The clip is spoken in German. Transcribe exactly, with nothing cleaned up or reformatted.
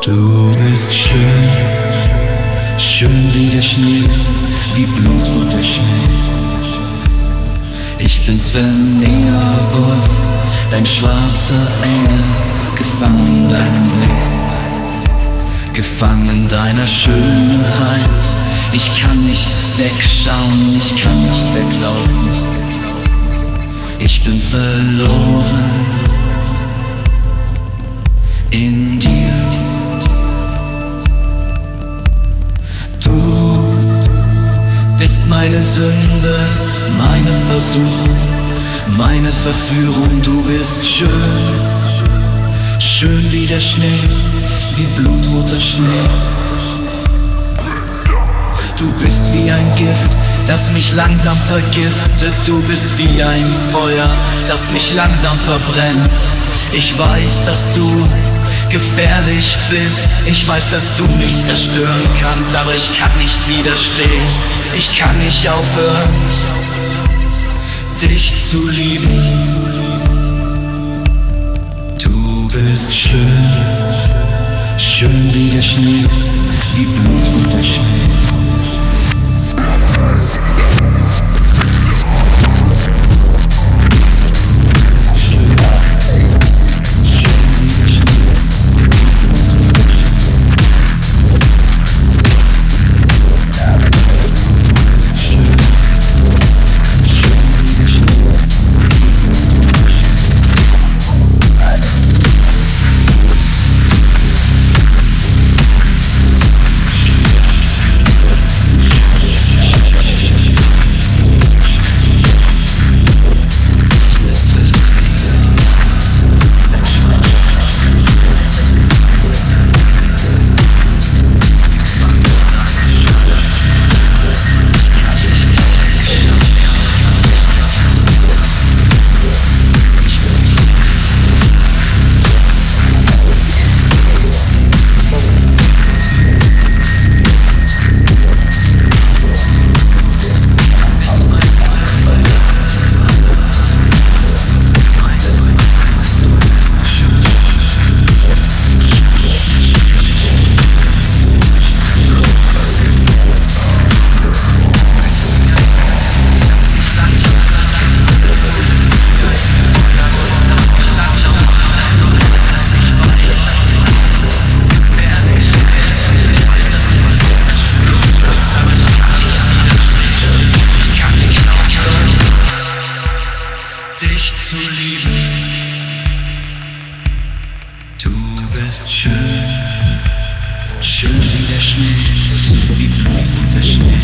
Du bist schön, schön wie der Schnee, wie Blut und der Schnee. Ich bin Sven Wolf, dein schwarzer Engel, gefangen in deinem Blick, gefangen in deiner Schönheit. Ich kann nicht wegschauen, ich kann nicht weglaufen. Ich bin verloren in dir. Du bist meine Sünde, meine Versuchung, meine Verführung. Du bist schön, schön wie der Schnee, wie blutroter Schnee. Du bist wie ein Gift, das mich langsam vergiftet. Du bist wie ein Feuer, das mich langsam verbrennt. Ich weiß, dass du gefährlich bist. Ich weiß, dass du mich zerstören kannst, aber ich kann nicht widerstehen. Ich kann nicht aufhören, dich zu lieben. Du bist schön, schön wie der Schnee, wie Blut und der Schnee. Dich zu lieben. Du bist schön, schön wie der Schnee, wie Blut und der Schnee.